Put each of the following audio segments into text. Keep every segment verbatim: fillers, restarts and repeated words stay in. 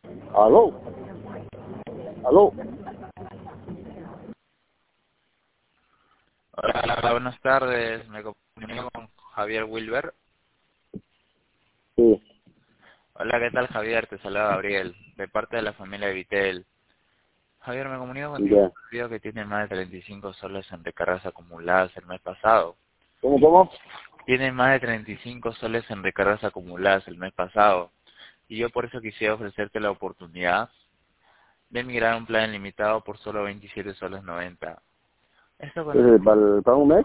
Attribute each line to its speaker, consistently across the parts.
Speaker 1: Aló, aló.
Speaker 2: Hola, buenas tardes. Me comunico con Javier Wilber.
Speaker 1: Sí,
Speaker 2: Hola, ¿qué tal, Javier? Te saluda Gabriel, de parte de la familia Vitel. Javier, me comunico contigo
Speaker 1: ya.
Speaker 2: porque veo que tiene más de treinta y cinco soles en recargas acumuladas el mes pasado.
Speaker 1: ¿Cómo, cómo?
Speaker 2: Tiene más de treinta y cinco soles en recargas acumuladas el mes pasado. Y yo por eso quisiera ofrecerte la oportunidad de migrar a un plan ilimitado por solo veintisiete soles noventa. Esto con el-
Speaker 1: ¿Es para, para un mes?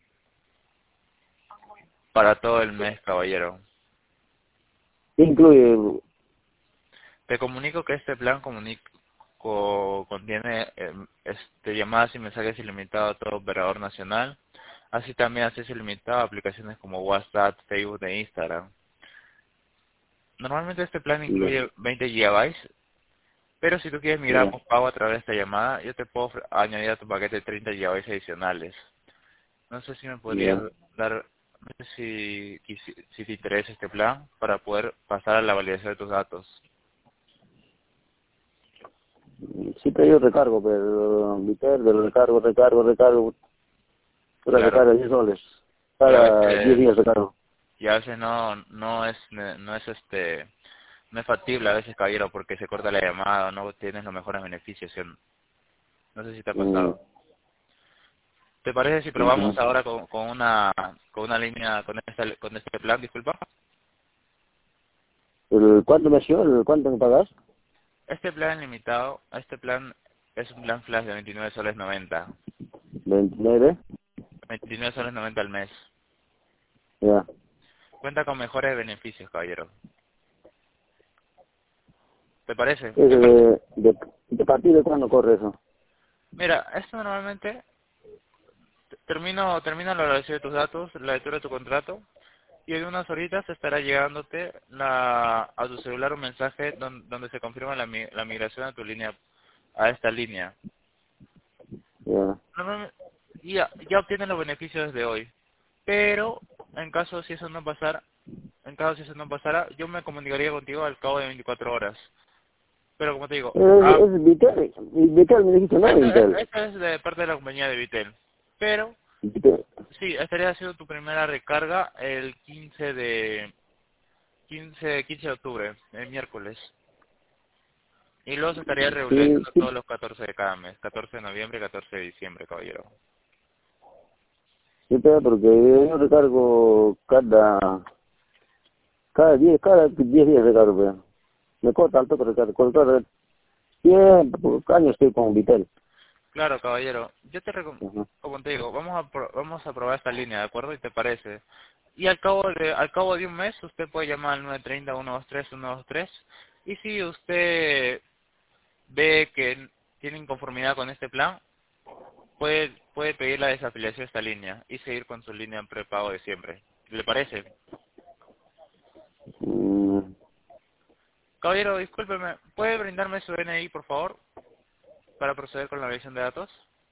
Speaker 2: para todo el mes, caballero.
Speaker 1: ¿Qué incluye?
Speaker 2: Te comunico que este plan comuni- co- contiene eh, este, llamadas y mensajes ilimitados a todo operador nacional, así también acceso ilimitado a aplicaciones como WhatsApp, Facebook e Instagram. Normalmente este plan
Speaker 1: Ya,
Speaker 2: incluye veinte gigabytes, pero si tú quieres migrar
Speaker 1: ya,
Speaker 2: por pago a través de esta llamada, yo te puedo ofre- añadir a tu paquete treinta gigabytes adicionales. No sé si me podrías
Speaker 1: ya.
Speaker 2: dar, no sé si, quisi- si te interesa este plan para poder pasar a la validación de tus datos.
Speaker 1: Sí, pero yo recargo, pero Vitel, pero recargo, recargo, recargo. Pura
Speaker 2: Claro,
Speaker 1: recarga diez soles.
Speaker 2: y a
Speaker 1: Cada diez
Speaker 2: veces
Speaker 1: días recargo.
Speaker 2: y a veces no no es no es este no es factible a veces, caballero, porque se corta la llamada o no tienes los mejores beneficios. ¿Sí? No sé si te ha
Speaker 1: Mm,
Speaker 2: pasado. ¿Te parece si probamos
Speaker 1: ujú.
Speaker 2: ahora con, con una con una línea con esta con este plan? Disculpa.
Speaker 1: ¿El cuánto me dio? ¿El cuánto me pagas?
Speaker 2: Este plan limitado, este plan es un plan flash de veintinueve soles noventa.
Speaker 1: Veintinueve.
Speaker 2: veintinueve soles noventa al mes.
Speaker 1: Ya.
Speaker 2: Cuenta con mejores beneficios, caballero. ¿Te parece?
Speaker 1: ¿Es
Speaker 2: ¿Qué par-
Speaker 1: de, de, de partir de cuándo corre eso?
Speaker 2: Mira, esto normalmente termino termina la evaluación de tus datos, la lectura de tu contrato. Y en unas horitas estará llegándote la, a tu celular un mensaje don- donde se confirma la, mi- la migración a tu línea, a esta línea.
Speaker 1: Ya.
Speaker 2: Normalme- Ya, ya obtienes los beneficios desde hoy. Pero, en caso si eso no pasara, en caso si eso no pasara, yo me comunicaría contigo al cabo de veinticuatro horas. Pero como te digo,
Speaker 1: Es,
Speaker 2: ah,
Speaker 1: es Vitel, Vitel me dijiste, ¿no?
Speaker 2: esta,
Speaker 1: Vitel.
Speaker 2: esta es de parte de la compañía de Vitel. Pero,
Speaker 1: Vitel.
Speaker 2: sí, estaría haciendo tu primera recarga el quince de, quince, quince de octubre, el miércoles. Y luego se estaría
Speaker 1: Sí,
Speaker 2: regularizando
Speaker 1: sí,
Speaker 2: todos los catorce de cada mes, catorce de noviembre y catorce de diciembre, caballero.
Speaker 1: sí, pero porque yo recargo cada, cada diez, cada diez días recargo, pero me corta alto que recargo, corta siempre, por años estoy con Vitel.
Speaker 2: Claro, caballero. Yo te recomiendo,
Speaker 1: Ajá.
Speaker 2: como te digo, vamos a pro- vamos a probar esta línea, ¿de acuerdo? ¿Y te parece? Y al cabo de al cabo de un mes usted puede llamar al nueve treinta, uno dos tres, uno dos tres. Y si usted ve que tiene inconformidad con este plan, puede puede pedir la desafiliación de esta línea y seguir con su línea prepago de siempre. ¿Le parece?
Speaker 1: Mm,
Speaker 2: Caballero, discúlpeme, ¿puede brindarme su D N I, por favor, para proceder con la verificación de datos?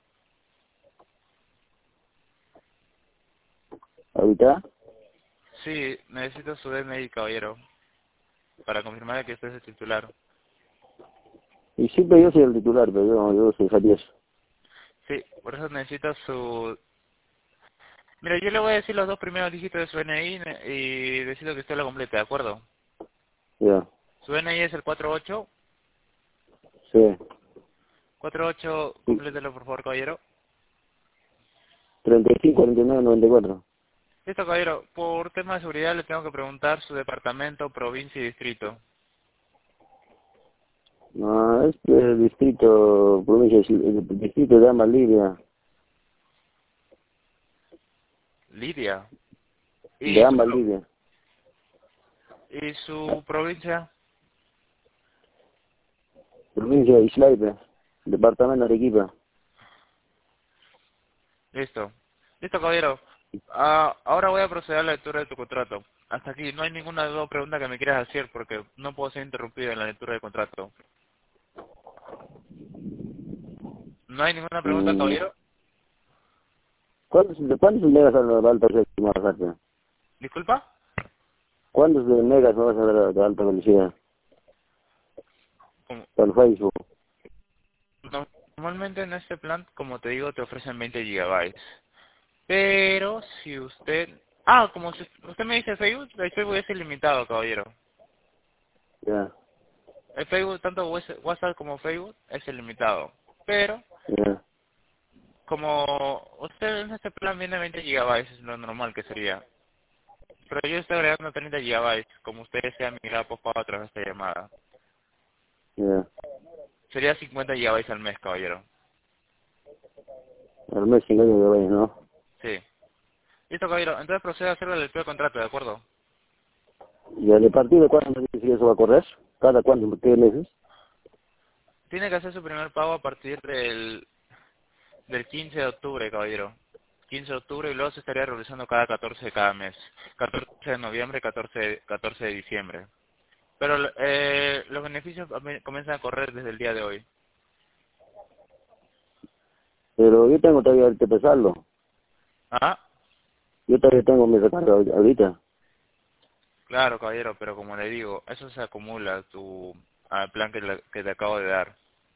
Speaker 1: ahorita,
Speaker 2: Sí, necesito su D N I, caballero, para confirmar que usted es el titular.
Speaker 1: y siempre yo soy el titular, pero yo, yo soy Javier.
Speaker 2: Sí, por eso necesito su... Mira, yo le voy a decir los dos primeros dígitos de su D N I ne- y decido que usted lo complete, ¿de acuerdo?
Speaker 1: Ya,
Speaker 2: Su D N I es el cuatro ocho.
Speaker 1: sí,
Speaker 2: cuatro ocho,
Speaker 1: sí,
Speaker 2: complételo, por favor, caballero.
Speaker 1: treinta y cinco, cuarenta y nueve, noventa y cuatro.
Speaker 2: Listo, caballero. Por tema de seguridad le tengo que preguntar su departamento, provincia y distrito.
Speaker 1: No, este distrito, provincia, el distrito de Ama Libia,
Speaker 2: Lidia.
Speaker 1: de
Speaker 2: ¿Y su,
Speaker 1: Ama
Speaker 2: pro-
Speaker 1: Libia,
Speaker 2: y su provincia?
Speaker 1: provincia de Islaipe, departamento de Arequipa.
Speaker 2: Listo. Listo, caballero. Ah, ahora voy a proceder a la lectura de tu contrato. Hasta aquí, no hay ninguna duda o pregunta que me quieras hacer porque no puedo ser interrumpido en la lectura del contrato. ¿No hay ninguna pregunta,
Speaker 1: Mm,
Speaker 2: caballero?
Speaker 1: ¿Cuántos, de cuántos megas de alta velocidad me vas a dar?
Speaker 2: ¿Disculpa?
Speaker 1: ¿Cuántos de megas me vas a dar de alta velocidad?
Speaker 2: como,
Speaker 1: por Facebook.
Speaker 2: no- normalmente en este plan, como te digo, te ofrecen veinte gigabytes. Pero si usted... Ah, como si usted me dice Facebook, el Facebook es ilimitado, caballero.
Speaker 1: Ya,
Speaker 2: El Facebook, tanto WhatsApp como Facebook, es ilimitado. Pero,
Speaker 1: ya.
Speaker 2: como usted en este plan viene veinte gigabytes, es lo normal que sería. Pero yo estoy agregando treinta gigabytes, como usted desea migrar por pago a través de esta llamada.
Speaker 1: Ya.
Speaker 2: Sería cincuenta gigabytes al mes, caballero.
Speaker 1: Al mes cinco años de vaya, ¿no?
Speaker 2: Sí. Listo, caballero. Entonces procede a hacer el lectura de contrato, ¿de acuerdo?
Speaker 1: ¿Y a partir de cuándo me dice que eso va a correr? ¿Cada cuándo? ¿Qué meses?
Speaker 2: Tiene que hacer su primer pago a partir del, del quince de octubre, caballero. quince de octubre y luego se estaría realizando cada catorce de cada mes. catorce de noviembre, catorce, catorce de diciembre. Pero eh, los beneficios comienzan a correr desde el día de hoy.
Speaker 1: Pero yo tengo todavía que pesarlo.
Speaker 2: Ah,
Speaker 1: Yo todavía tengo mi recarga ahorita.
Speaker 2: claro, caballero, pero como le digo, eso se acumula a tu al plan que, le- que te acabo de dar.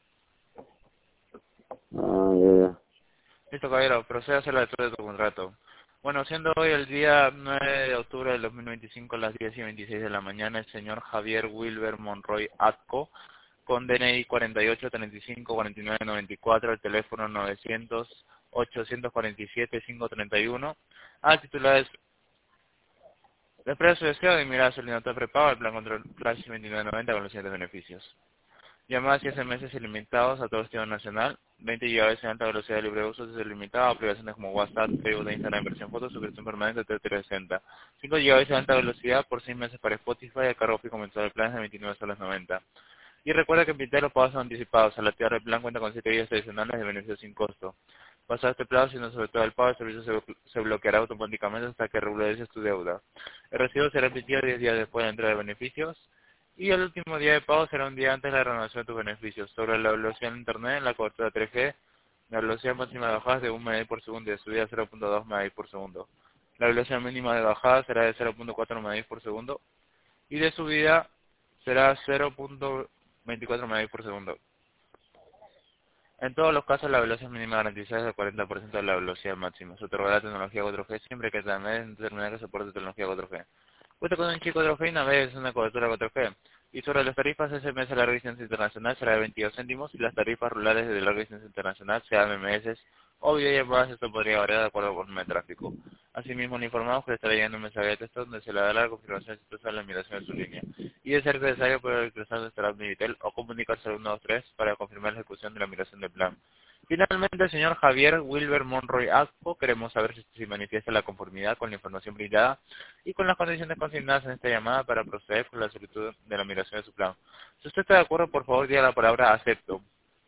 Speaker 1: Ah, ya, ya.
Speaker 2: Listo, caballero, procede a hacer la lectura de tu contrato. Bueno, siendo hoy el día nueve de octubre del dos mil veinticinco a las diez y veintiséis de la mañana, el señor Javier Wilber Monroy Atco, con D N I cuarenta y ocho, treinta y cinco, cuarenta y nueve, noventa y cuatro, el teléfono novecientos, ochocientos cuarenta y siete, quinientos treinta y uno, al titular es expresa su deseo de mirar su línea de prepago al plan control Flash veintinueve noventa con los siguientes beneficios. Llamadas y S M S ilimitados a todo destino nacional, veinte gigabytes en alta velocidad de libre uso desde limitado, aplicaciones como WhatsApp, Facebook, Instagram, versión fotos, suscripción permanente de trescientos sesenta. cinco gigabytes en alta velocidad por seis meses para Spotify, el cargo fijo mensual del plan es de veintinueve soles noventa. Y recuerda que en los pagos son anticipados. Al activar el plan cuenta con siete días adicionales de beneficio sin costo. Pasado este plazo, si no sobre todo el pago, el servicio se, se bloqueará automáticamente hasta que regularices tu deuda. El recibo será emitido diez días después de la entrega de beneficios. Y el último día de pago será un día antes de la renovación de tus beneficios. Sobre la velocidad en Internet, la cobertura tres G, la velocidad máxima de bajada es de un megabit por segundo y de subida cero punto dos megabits por segundo. La velocidad mínima de bajada será de cero punto cuatro megabits por segundo y de subida será cero punto veinticuatro megabits por segundo. En todos los casos, la velocidad mínima garantizada es del cuarenta por ciento de la velocidad máxima. Se otorgará la tecnología cuatro G siempre que también determinar que soporte tecnología cuatro G. Cuenta con un chip cuatro G y navegues en una cobertura cuatro G. Y sobre las tarifas S M S de larga distancia internacional será de veintidós céntimos y las tarifas rurales de larga distancia internacional serán M M S o videollamadas. Esto podría variar de acuerdo con el tráfico. Asimismo, le informamos que le estará llegando un mensaje de texto donde se le dará la confirmación si usted la migración de su línea. Y de ser necesario poder ingresar nuestra app Minitel o comunicarse al uno dos tres para confirmar la ejecución de la migración del plan. Finalmente, el señor Javier Wilber Monroy Aspo, queremos saber si, si manifiesta la conformidad con la información brindada y con las condiciones consignadas en esta llamada para proceder con la solicitud de la migración de su plan. Si usted está de acuerdo, por favor, diga la palabra acepto.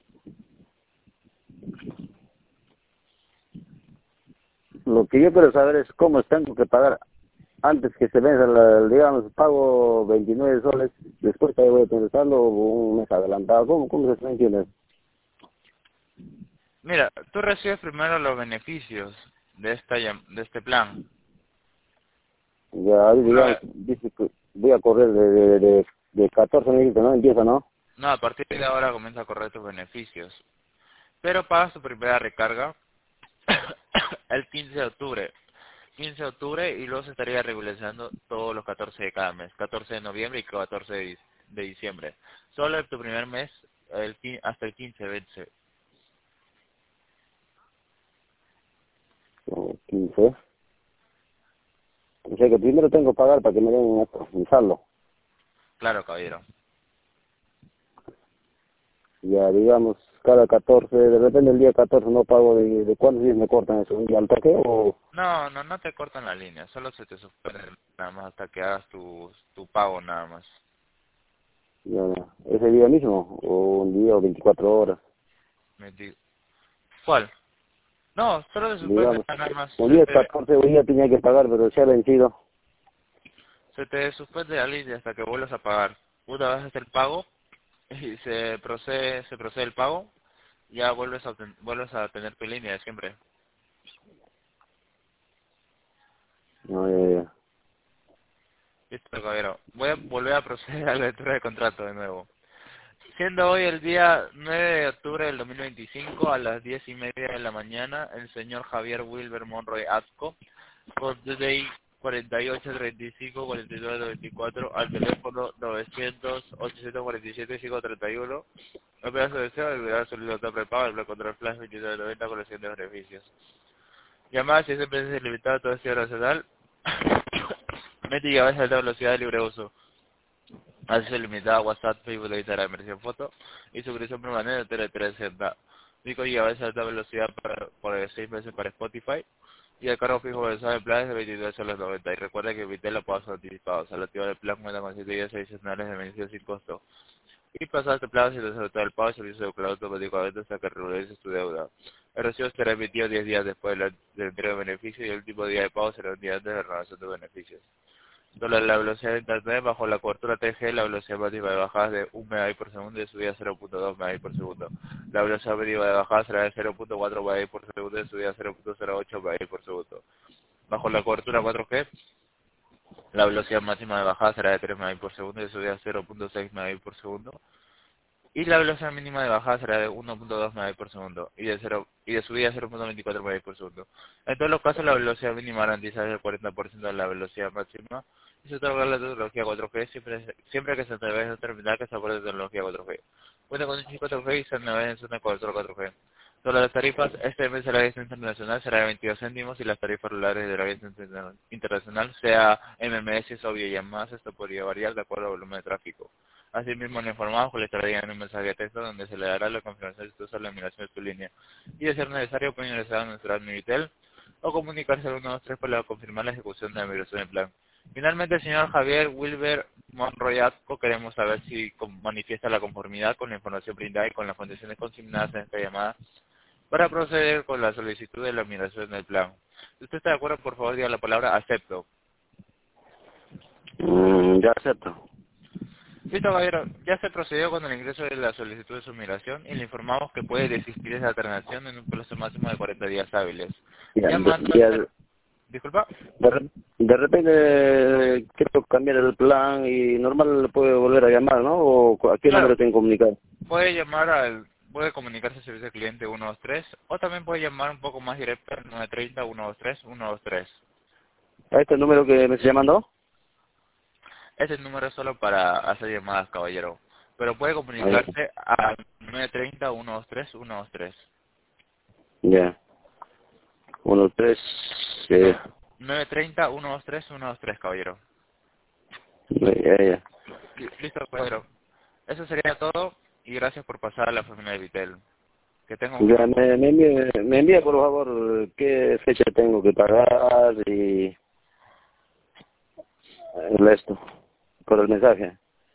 Speaker 1: Lo que yo quiero saber es cómo tengo que pagar antes que se venza, la, digamos, pago veintinueve soles, después todavía voy a utilizarlo un mes adelantado. ¿Cómo, cómo se entiende?
Speaker 2: Mira, tú recibes primero los beneficios de esta llam- de este plan.
Speaker 1: Ya, ahí,
Speaker 2: Una
Speaker 1: digamos,
Speaker 2: vez,
Speaker 1: dice que voy a correr de, de, de, de catorce mil, ¿no? Empieza, ¿no?
Speaker 2: no, a partir de ahora comienza a correr tus beneficios. Pero pagas tu primera recarga el quince de octubre. quince de octubre y luego se estaría regularizando todos los catorce de cada mes. catorce de noviembre y catorce de, dic- de diciembre. Solo tu primer mes el, qui- hasta el quince vence.
Speaker 1: Como quince. O sea que primero tengo que pagar para que me den esto, mi saldo.
Speaker 2: Claro, caballero.
Speaker 1: Ya, digamos, cada catorce, de repente el día catorce no pago, ¿de, de cuántos días me cortan eso? ¿Un día al toque o...?
Speaker 2: No, no, no te cortan la línea. Solo se te suspende nada más hasta que hagas tu, tu pago nada más.
Speaker 1: Ya, ya. ¿Ese día mismo? ¿O un día o veinticuatro horas?
Speaker 2: Me di- ¿Cuál? No, solo se suspende
Speaker 1: Digamos,
Speaker 2: nada más.
Speaker 1: un
Speaker 2: Se
Speaker 1: día
Speaker 2: te,
Speaker 1: catorce, un día tenía que pagar, pero se ha vencido.
Speaker 2: se te suspende la línea hasta que vuelvas a pagar. Una vez haces el pago y se procede, se procede el pago, ya vuelves a, ten- vuelves a tener tu línea de siempre.
Speaker 1: No, ya, ya.
Speaker 2: Listo, caballero. Voy a volver a proceder a la lectura de contrato de nuevo. Siendo hoy el día nueve de octubre del dos mil veinticinco a las diez y media de la mañana, el señor Javier Wilber Monroy Atco, con D D I cuarenta y ocho, treinta y cinco, cuarenta y nueve, noventa y cuatro, al teléfono novecientos, ochocientos cuarenta y siete, quinientos treinta y uno, el pedazo de deseo, el pedazo de solicitud prepago, el plan contra el flash veintinueve noventa con los siguientes beneficios. Llamadas si es empresa limitada a todo el ciudad nacional, mete y a veces de alta velocidad de libre uso. Acceso limitado a WhatsApp, Facebook, Instagram, versión foto y suscripción permanente de Tele trescientos sesenta. cinco gigabytes de alta velocidad para, por seis meses para Spotify y el cargo fijo mensual de planes de veintitrés soles noventa. Y recuerda que Vitel lo paga anticipados. Al activar el plan cuenta con siete días adicionales de beneficios sin costo. Y pasar este plazo sin resaltar el pago, el servicio de claro automáticamente hasta que regularices tu deuda. El recibo será emitido diez días después de la de entrega de beneficios y el último día de pago será un día antes de la renovación de beneficios. Sobre la velocidad de internet, bajo la cobertura tres G, la velocidad máxima de bajada es de un megabit por segundo y de subida cero punto dos megabit por segundo. La velocidad mínima de bajada será de cero punto cuatro megabit por segundo y de subida cero punto cero ocho megabit por segundo. Bajo la cobertura cuatro G, la velocidad máxima de bajada será de tres megabit por segundo y de subida cero punto seis megabit por segundo. Y la velocidad mínima de bajada será de uno punto dos megabit por segundo y de, cero, y de subida cero punto veinticuatro megabit por segundo. En todos los casos, la velocidad mínima garantizada es del cuarenta por ciento de la velocidad máxima y se otorga la tecnología cuatro G siempre, siempre que se navega en un terminal que se aporte de tecnología cuatro G. Cuenta con un chip cuatro G y se navega en zona cobertura cuatro G. Sobre las tarifas, este mes de la aviación internacional será de veintidós céntimos y las tarifas regulares de la aviación internacional sea M M S o videollamadas. Esto podría variar de acuerdo al volumen de tráfico. Asimismo, le informamos que le estará en un mensaje de texto donde se le dará la confirmación de tu la eliminación de tu línea. Y de ser necesario, puede ingresar a nuestra Admivitel o comunicarse al uno dos tres para confirmar la ejecución de la migración del plan. Finalmente, señor Javier Wilber Monroy Atco, queremos saber si manifiesta la conformidad con la información brindada y con las condiciones consignadas en esta llamada para proceder con la solicitud de la migración del plan. Si usted está de acuerdo, por favor, diga la palabra acepto.
Speaker 1: Mm, ya acepto.
Speaker 2: Listo, caballero. Ya se procedió con el ingreso de la solicitud de su migración y le informamos que puede desistir de esa alternación en un plazo máximo de cuarenta días hábiles.
Speaker 1: Ya,
Speaker 2: Llamando
Speaker 1: ya,
Speaker 2: al... Disculpa.
Speaker 1: de, re- de repente eh, quiero cambiar el plan y normal le puedo volver a llamar, ¿no? ¿O a qué
Speaker 2: Claro,
Speaker 1: número tengo que comunicar?
Speaker 2: puede llamar al... Puede comunicarse al servicio al cliente ciento veintitrés o también puede llamar un poco más directo al nueve treinta, ciento veintitrés, ciento veintitrés.
Speaker 1: ¿A este número que me está llamando?
Speaker 2: Ese número es solo para hacer llamadas, caballero. Pero puede
Speaker 1: Ah, ya.
Speaker 2: comunicarse al nueve treinta, ciento veintitrés, ciento veintitrés.
Speaker 1: Ya. Uno, tres, eh,
Speaker 2: No, nueve treinta, ciento veintitrés, ciento veintitrés, caballero.
Speaker 1: ya, ya.
Speaker 2: Li- Listo, caballero. Eso sería todo y gracias por pasar a la familia de Vitel. Que tenga un...
Speaker 1: Ya, me, me, envía, me envía por favor qué fecha tengo que pagar y el esto, por el mensaje.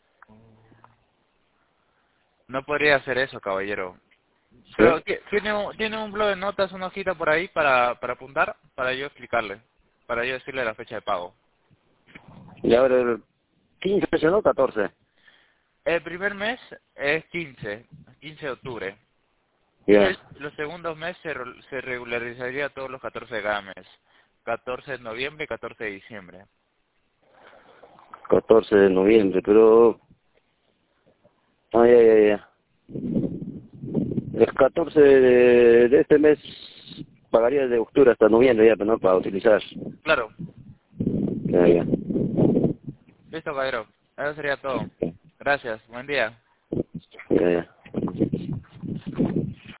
Speaker 2: No podría hacer eso, caballero.
Speaker 1: ¿Sí?
Speaker 2: Pero ¿qué- ¿tiene un, tiene un blog de notas, una hojita por ahí para, para apuntar? Para yo explicarle. Para yo decirle la fecha de pago.
Speaker 1: Y ahora el quince, ¿no? catorce.
Speaker 2: El primer mes es quince, quince de octubre. Y el,
Speaker 1: Ya.
Speaker 2: los segundos meses se, re- se regularizaría todos los catorce de cada mes. catorce de noviembre y catorce de diciembre.
Speaker 1: catorce de noviembre, pero... Ah, ya, ya, ya. El catorce de, de este mes pagaría de octubre hasta noviembre ya, pero no para utilizar.
Speaker 2: Claro.
Speaker 1: Ya, ya.
Speaker 2: Listo, caballero. Eso sería todo. Gracias. Buen día.
Speaker 1: Ya, ya.